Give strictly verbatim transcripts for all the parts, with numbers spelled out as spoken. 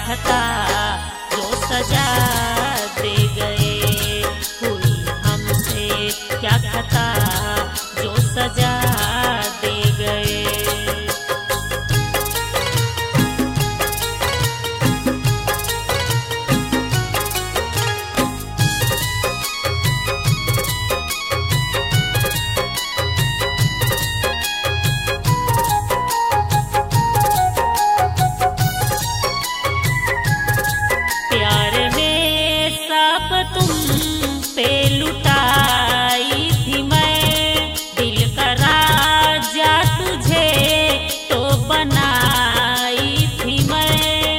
खता जो सजा दे गए। हुई हमसे क्या खता जो सजा दे गए। पे लुटाई थी मैं दिल का राजा तुझे तो बनाई थी मैं।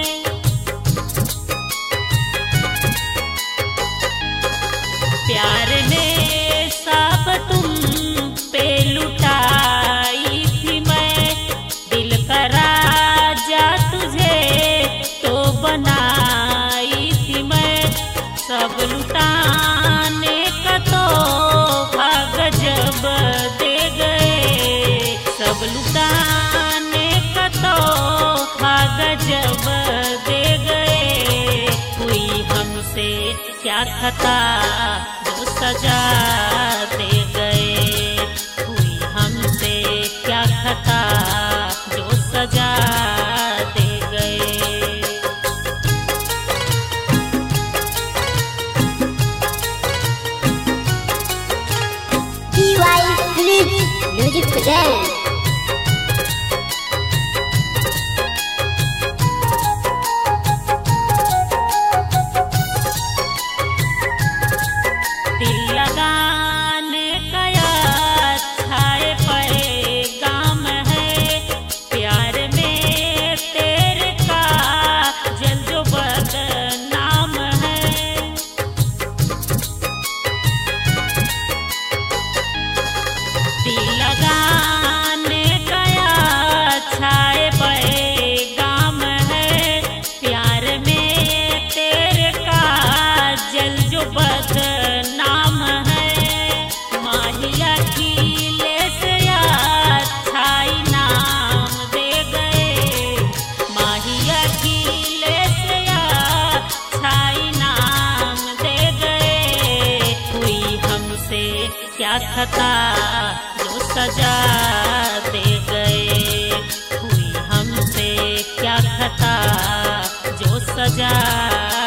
प्यार में सब तुम पे लुटाई थी मैं दिल का राजा तुझे तो बनाई थी मैं। सब लुटाने का तो गजब दे गए। सब लुटाने का तो गजब दे गए। हुई हमसे क्या खता जो सजा दे गए। हुई हमसे क्या खता जो सजा दे गए। Music presents दिल लगाने का अच्छाए पैगाम है। प्यार में तेरे का जल जो बदनाम है। दिल लगाने का अच्छाए पैगाम है। प्यार में तेरे का जल जो बदनाम है। माहिया खिले से अच्छाई नाम दे गए। माहिया खिले से अच्छाई नाम दे गए। हुई हमसे क्या खता जो सजा दे गए। हुई हमसे क्या खता जो सजा